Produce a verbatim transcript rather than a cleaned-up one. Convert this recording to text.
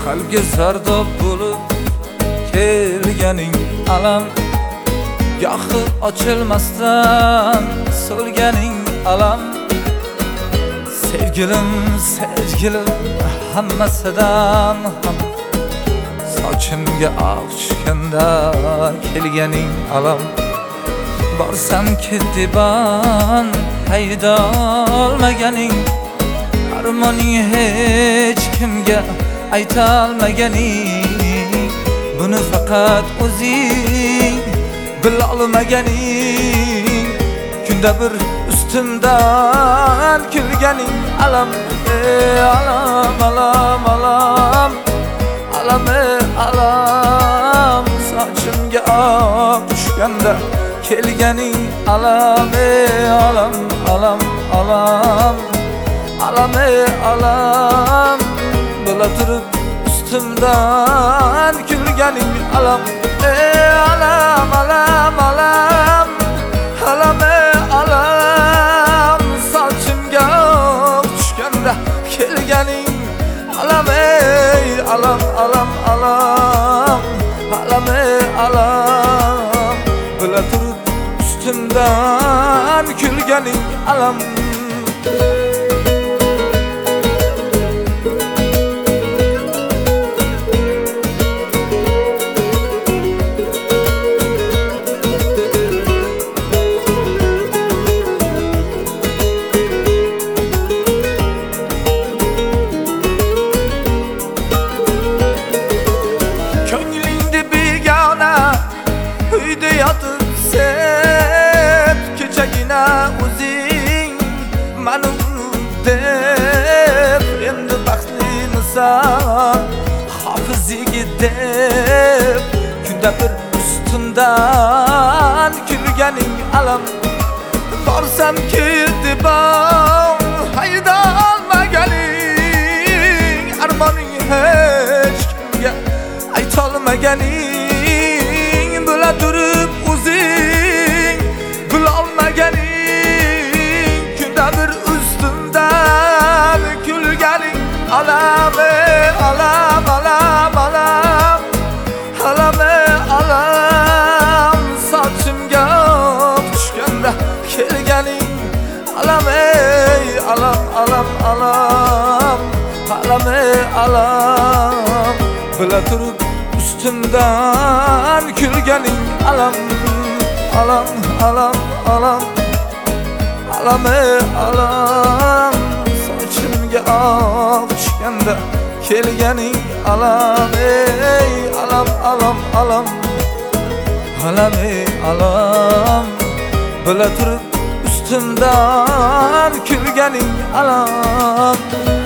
qalbga zardob bo'lib kelganing alam, gohi ochilmasdan so'lganing alam. Sevgilim, sevgilim, hammasidan ham sochimga oq tushganda kelganing alam. Borsam ketiban haydolmaganing, armoning hech kimga aytolmaganing, buni faqat o'zing bilolmaganing. Kunda bir ustimdan kulganing alam, ey alam, alam, alam, alam, ey alam. Sochimga oq tushganda kelganing alam, ey alam, alam, alam, alam, ey alam. Bo'la turib ustimdan kulganing alam, ey alam, alam, alam, alam, ey alam. Sochimga oq tushganda kelganing alam, ey alam, alam, alam, alam, ey alam. Bo'la turib ustimdan kulganing alam. Uyda yotib sen kechagina o'zing mani deb, endi baxtlimisan hofiz yigit deb, kunda bir ustimdan kulganing alam. Borsam ketiban haydolmaganing, armoning hech kimga aytolmaganing, bo'la turib o'zing bilolmaganing. Kunda bir ustimdan kulganing alam, ey alam, alam, alam, alam, ey alam. Sochimga oq tushganda kelganing alam, ey alam, alam, alam, alam, ey alam. Bo'la turib ustimdan kulganing alam, alam, alam, alam, alam, ey alam. Sochimga oq tushganda kelganing alam, ey alam, alam, alam, alam, ey alam. Bo'la turib ustimdan kulganing alam.